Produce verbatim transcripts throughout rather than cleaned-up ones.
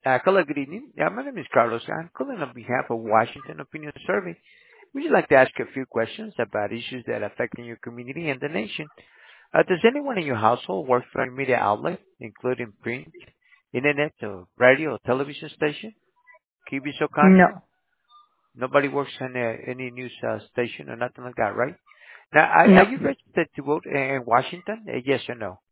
Uh, hello, good evening. Yeah, my name is Carlos. I'm calling on behalf of Washington Opinion Survey. Would you like to ask a few questions about issues that affect your community and the nation? Uh, does anyone in your household work for a media outlet, including print, internet, or radio or television station? Can you be so kind? No. Nobody works in uh, any news uh, station or nothing like that, right? Now, are, No. are you registered to vote in Washington? Uh, yes or no?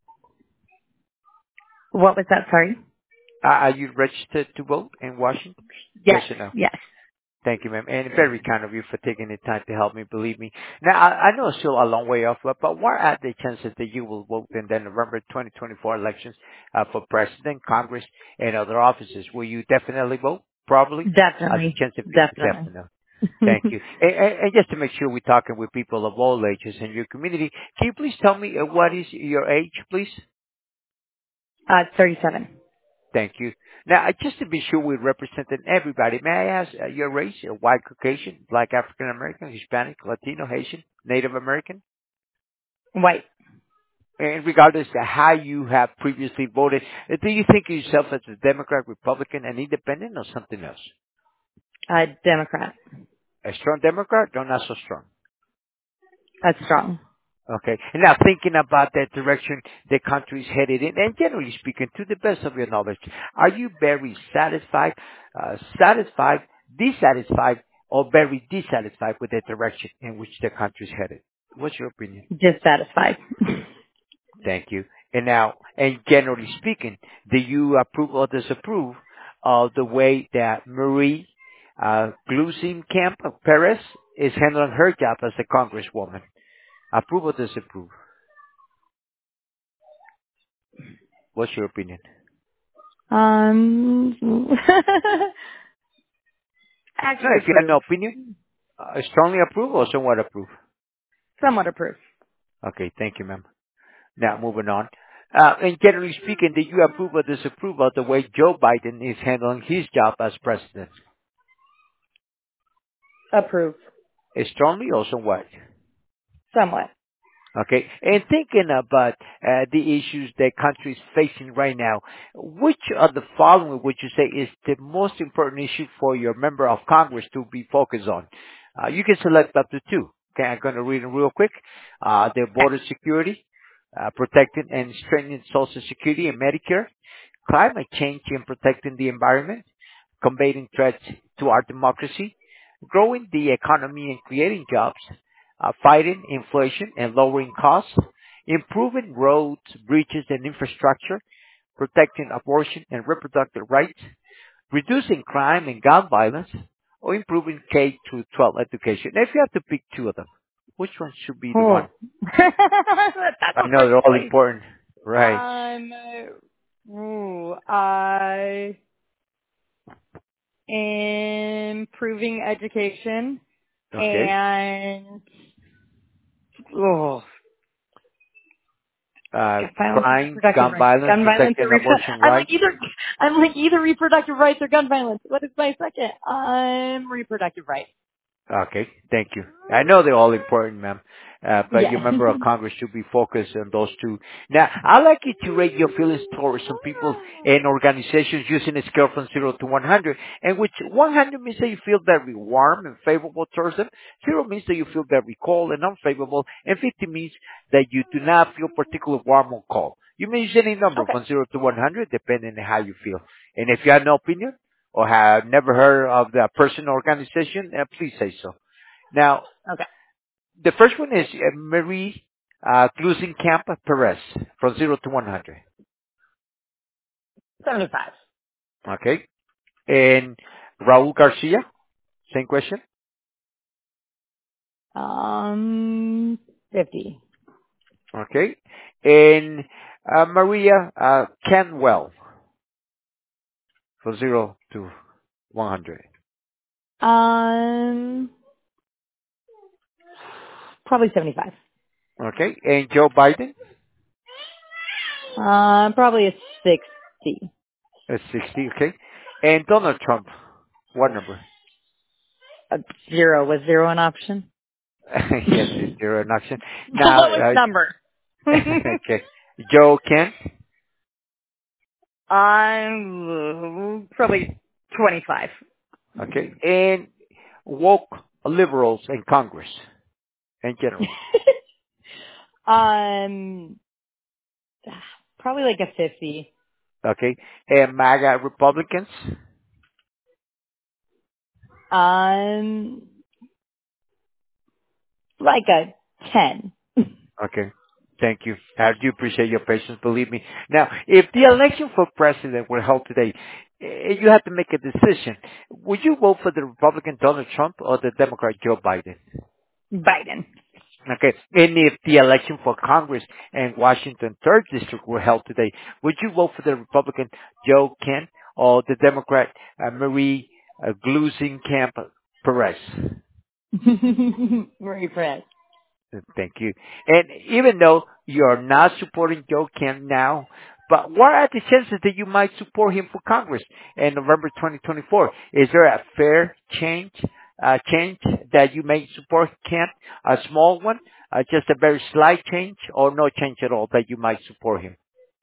What was that? Sorry. Uh, are you registered to vote in Washington? Yes Yes. or no? Yes. Thank you, ma'am. And very kind of you for taking the time to help me, believe me. Now, I, I know it's still a long way off, but, but what are the chances that you will vote in the November twenty twenty-four elections uh, for president, Congress, and other offices? Will you definitely vote? Probably? Uh, the Definitely. chance of Definitely. definitely. Thank you. And, and, and just to make sure we're talking with people of all ages in your community, can you please tell me uh, what is your age, please? uh, thirty-seven. Thank you. Now, uh, just to be sure we're representing everybody, may I ask uh, your race? Uh, white, Caucasian, Black, African American, Hispanic, Latino, Haitian, Native American? White. And regardless of how you have previously voted, uh, do you think of yourself as a Democrat, Republican, and Independent, or something else? Uh, Democrat. A strong Democrat, or not so strong? That's strong. Okay. And now thinking about that direction the country's headed in, and generally speaking, to the best of your knowledge, are you very satisfied, uh, satisfied, dissatisfied, or very dissatisfied with the direction in which the country's headed? What's your opinion? Dissatisfied. Thank you. And now, and generally speaking, do you approve or disapprove of the way that Marie uh, Gluesenkamp Perez is handling her job as a congresswoman? Approve or disapprove? What's your opinion? um, No, actually if you have no approve. opinion, uh, strongly approve or somewhat approve? Somewhat approve. Okay, thank you, ma'am. Now, moving on. Uh, and generally speaking, do you approve or disapprove of the way Joe Biden is handling his job as president? Approve. Uh, Strongly or somewhat? Somewhat. Okay, and thinking about uh, the issues that country is facing right now, which of the following would you say is the most important issue for your member of Congress to be focused on? Uh, you can select up to two. Okay, I'm going to read them real quick. Uh, the Okay. border security, uh, protecting and strengthening Social Security and Medicare, climate change and protecting the environment, combating threats to our democracy, growing the economy and creating jobs, uh, fighting inflation and lowering costs, improving roads, bridges, and infrastructure, protecting abortion and reproductive rights, reducing crime and gun violence, or improving K through twelve education. Now, if you have to pick two of them, which one should be the one? Oh. That's I a know hard they're all choice. important. Right. Um, ooh, I improving education Okay. and oh, Uh, gun violence or crime, reproductive gun rights. violence, Gun violence or protecting reproductive. abortion I'm like rights. either. I'm like either reproductive rights or gun violence. What is my second? I'm reproductive rights. Okay, thank you. I know they're all important, ma'am, uh, but your Yes. member of Congress should be focused on those two. Now, I'd like you to rate your feelings towards some people and organizations using a scale from zero to one hundred, in which one hundred means that you feel very warm and favorable towards them, zero means that you feel very cold and unfavorable, and fifty means that you do not feel particularly warm or cold. You may use any number Okay. from zero to one hundred, depending on how you feel. And if you have no opinion, or have never heard of the person or organization, uh, please say so. Now, Okay. the first one is uh, Marie uh, Gluesenkamp Perez from zero to one hundred. Seventy-five. Okay. And Raul Garcia, same question. Um, fifty. Okay. And uh, Maria uh, Canwell from zero to one hundred. Um, probably seventy-five. Okay. And Joe Biden Um, probably a sixty. at sixty. Okay. And Donald Trump, what number? A zero. Was zero an option? Yes, it's zero an option. The Now, lowest uh, number. okay. Joe Kent. I'm Probably twenty-five. Okay. And woke liberals in Congress in general. um, probably like a fifty. Okay. And MAGA Republicans. Um, like a ten. Okay. Thank you. I do appreciate your patience, believe me. Now, if the election for president were held today, eh, you have to make a decision. Would you vote for the Republican Donald Trump or the Democrat Joe Biden? Biden. Okay. And if the election for Congress and Washington third District were held today, would you vote for the Republican Joe Kent or the Democrat uh, Marie uh, Gluesenkamp Perez? Marie Perez. Thank you. And even though you're not supporting Joe Kent now, but what are the chances that you might support him for Congress in November twenty twenty-four? Is there a fair change, uh, change that you may support Kent, a small one, uh, just a very slight change, or no change at all that you might support him?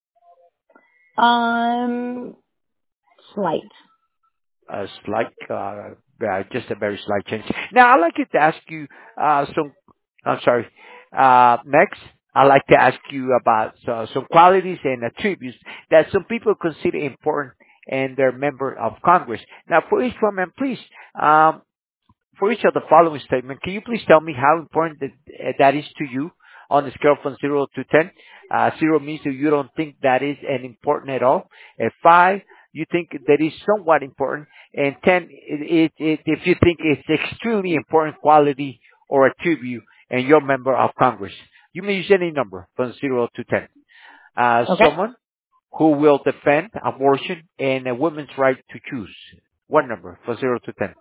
Um, slight. A slight, uh, uh, just a very slight change. Now, I'd like to ask you uh, some. I'm sorry. Uh, next, I'd like to ask you about uh, some qualities and attributes that some people consider important in their member of Congress. Now, for each one, man, please, um, for each of the following statement, can you please tell me how important that, uh, that is to you on the scale from zero to ten? Uh, zero means that you don't think that is an important at all. At five, you think that is somewhat important. And ten, it, it, it, if you think it's extremely important quality or attribute in your member of Congress. You may use any number from zero to ten. Uh, Okay. someone who will defend abortion and a woman's right to choose. One number from zero to ten.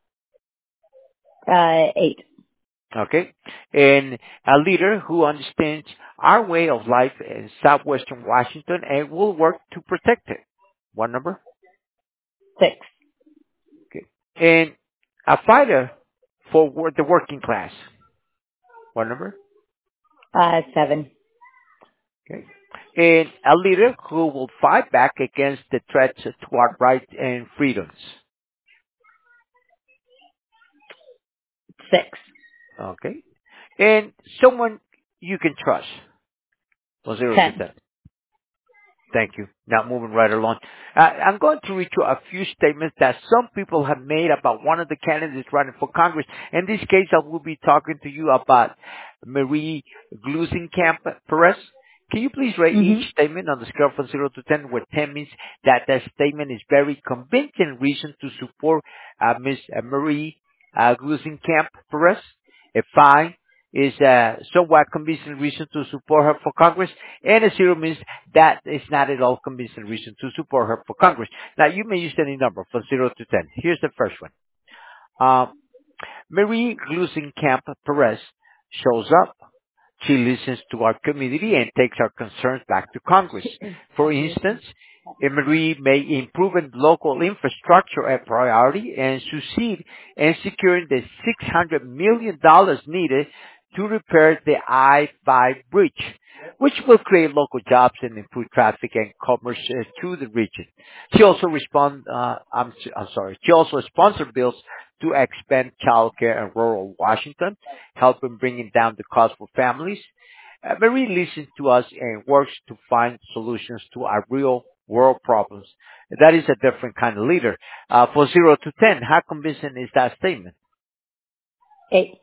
Uh, eight. Okay? And a leader who understands our way of life in southwestern Washington and will work to protect it. One number. Six. Okay. And a fighter for wor- the working class. One number. Uh, seven. Okay. And a leader who will fight back against the threats to our rights and freedoms. Six. Okay. And someone you can trust. From zero to Ten. ten. Thank you. Now moving right along. Uh, I'm going to read you a few statements that some people have made about one of the candidates running for Congress. In this case, I will be talking to you about Marie Gluesenkamp Perez. Can you please rate Mm-hmm. each statement on the scale from zero to ten, where ten means that the statement is very convincing reason to support uh, Miss Marie uh, Gluesenkamp Perez? A five is uh, somewhat convincing reason to support her for Congress, and a zero means that is not at all convincing reason to support her for Congress. Now, you may use any number from zero to ten. Here's the first one. Um, Marie Gluesenkamp Perez shows up. She listens to our community and takes our concerns back to Congress. For instance, Marie may improve in local infrastructure a priority and succeed in securing the six hundred million dollars needed to repair the I five bridge, which will create local jobs and improve traffic and commerce uh, to the region. She also respond, uh, I'm, s- I'm sorry, she also sponsored bills to expand childcare in rural Washington, helping bringing down the cost for families. Uh, Marie listens to us and works to find solutions to our real world problems. That is a different kind of leader. Uh, for zero to ten, how convincing is that statement? Eight.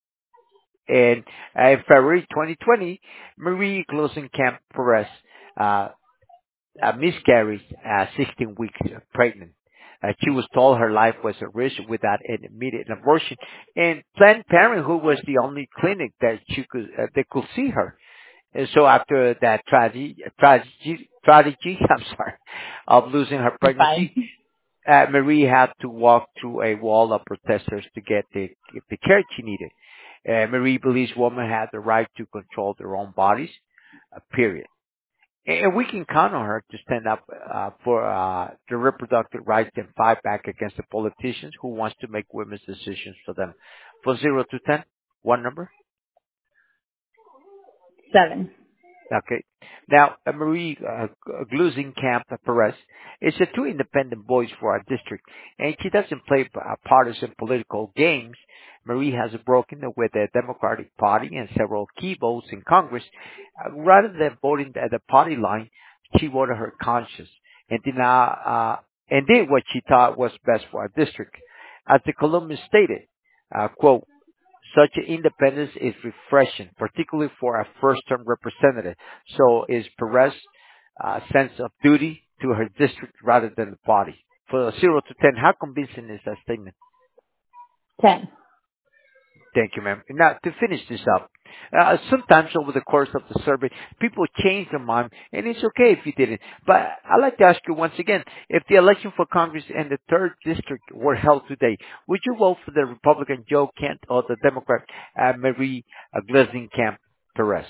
And uh, in February twenty twenty, Marie Gluesenkamp Perez uh, uh, miscarried uh, sixteen weeks pregnant. Uh, she was told her life was at risk without an immediate abortion, and Planned Parenthood was the only clinic that she could uh, that could see her. And so after that tragedy, tragedy, tragedy, I'm sorry, of losing her You're fine. pregnancy, uh, Marie had to walk through a wall of protesters to get the, the care she needed. Uh, Marie believes women have the right to control their own bodies, uh, period. And we can count on her to stand up uh, for uh, the reproductive rights and fight back against the politicians who wants to make women's decisions for them. From zero to ten, one number. Seven. Okay. Now, uh, Marie uh, Glusenkamp Perez is a two independent voice for our district, and she doesn't play uh, partisan political games. Marie has broken with the Democratic Party and several key votes in Congress. Uh, rather than voting at the party line, she voted her conscience and did not, uh, and did what she thought was best for our district. As the columnist stated, uh, quote, such independence is refreshing, particularly for a first-term representative. So is Perez uh, sense of duty to her district rather than the party? For zero to ten, how convincing is that statement? ten. Thank you, ma'am. Now, to finish this up, uh, sometimes over the course of the survey, people change their mind, and it's okay if you didn't. But I'd like to ask you once again, if the election for Congress and the third district were held today, would you vote for the Republican Joe Kent or the Democrat uh, Marie uh, Glesinkamp Perez?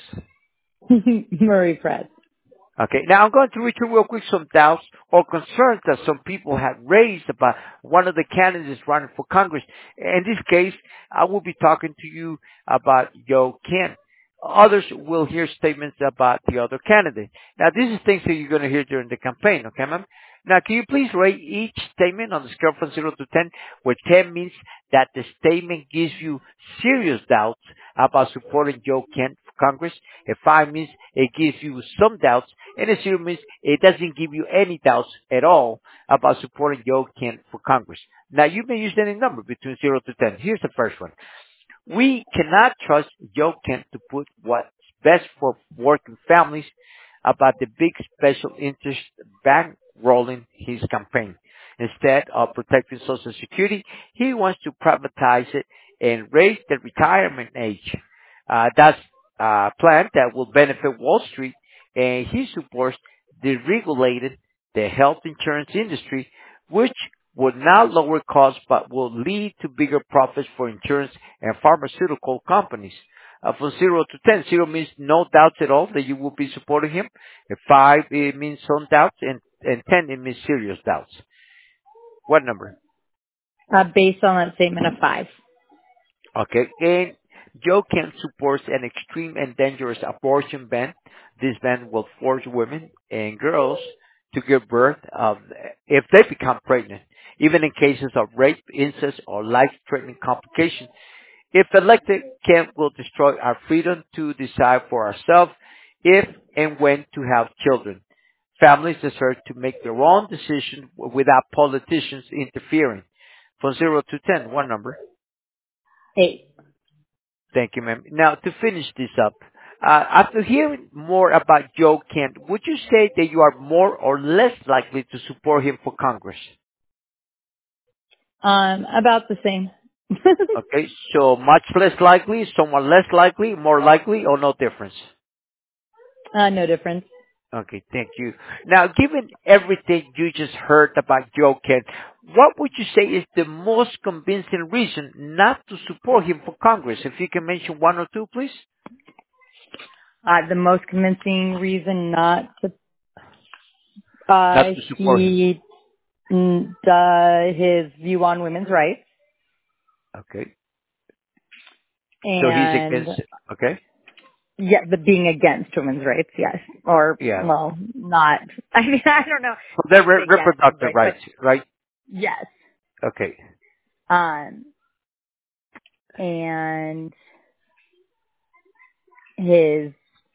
Murray Press. Okay, now I'm going to read you real quick some doubts or concerns that some people have raised about one of the candidates running for Congress. In this case, I will be talking to you about Joe Kent. Others will hear statements about the other candidate. Now, these are things that you're going to hear during the campaign, okay, ma'am? Now, can you please rate each statement on the scale from zero to ten, where ten means that the statement gives you serious doubts about supporting Joe Kent for Congress, and five means it gives you some doubts, and a zero means it doesn't give you any doubts at all about supporting Joe Kent for Congress. Now, you may use any number between zero to ten. Here's the first one. We cannot trust Joe Kent to put what's best for working families about the big special interest bankrolling his campaign. Instead of protecting Social Security, he wants to privatize it and raise the retirement age. Uh, that's a plan that will benefit Wall Street, and he supports deregulated the health insurance industry, which would not lower costs but will lead to bigger profits for insurance and pharmaceutical companies. Uh, from zero to ten, zero means no doubts at all that you will be supporting him. And five, it means some doubts, and, and ten, it means serious doubts. What number? Uh, based on that statement of five. Okay, and Joe Kent supports an extreme and dangerous abortion ban. This ban will force women and girls to give birth of, if they become pregnant, even in cases of rape, incest, or life-threatening complications. If elected, Kent will destroy our freedom to decide for ourselves if and when to have children. Families deserve to make their own decisions without politicians interfering. From zero to ten, one number. Eight. Thank you, ma'am. Now, to finish this up, uh, after hearing more about Joe Kent, would you say that you are more or less likely to support him for Congress? Um, about the same. Okay, so much less likely, somewhat less likely, more likely, or no difference? uh, no difference. Okay, thank you. Now, given everything you just heard about Joe Kent, what would you say is the most convincing reason not to support him for Congress? If you can mention one or two, please. Uh, the most convincing reason not to, Not uh, to support him. he, mm, uh, his view on women's rights Okay. So he's and, against it. Okay. yeah, the being against women's rights, yes. Or, Yeah. well, not, I mean, I don't know. So I they're would re- say yes, women's reproductive rights, but rights, right? yes. Okay. Um, and his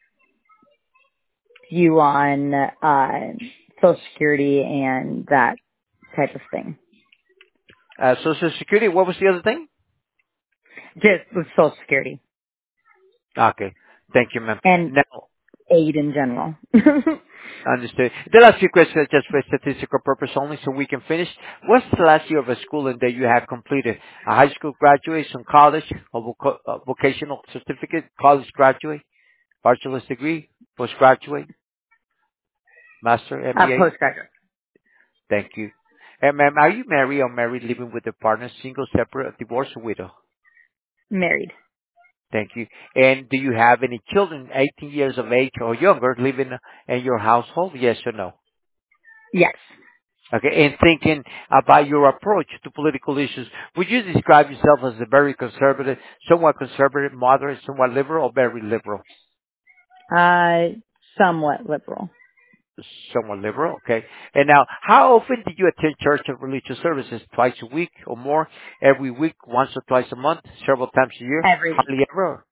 view on, uh, Social Security and that type of thing. Uh, Social Security, what was the other thing? Just with Social Security Okay. Thank you, ma'am. and Now, aid in general. understood. The last few questions are just for statistical purpose only, so we can finish. What's the last year of a schooling that you have completed? A high school graduate, some college, a voc- a vocational certificate, college graduate, bachelor's degree, postgraduate, master, uh, M B A? postgraduate. Thank you. And ma'am, are you married or married, living with a partner, single, separate, divorced, or widow? Married. Thank you. And do you have any children, eighteen years of age or younger, living in your household? Yes or no? Yes. Okay. And thinking about your approach to political issues, would you describe yourself as a very conservative, somewhat conservative, moderate, somewhat liberal, or very liberal? Uh, somewhat liberal. Somewhat liberal, okay. And now, how often do you attend church or religious services? Twice a week or more? Every week, once or twice a month? Several times a year? Every week. Hardly ever?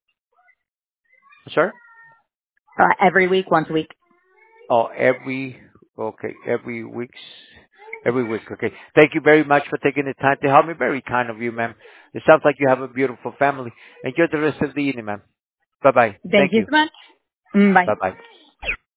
Sir? Uh, every week, once a week. Oh, every, okay, every week's, every week, okay. Thank you very much for taking the time to help me. Very kind of you, ma'am. It sounds like you have a beautiful family. Enjoy the rest of the evening, ma'am. Bye-bye. Thank Thank you you. so much. Mm, bye. Bye-bye.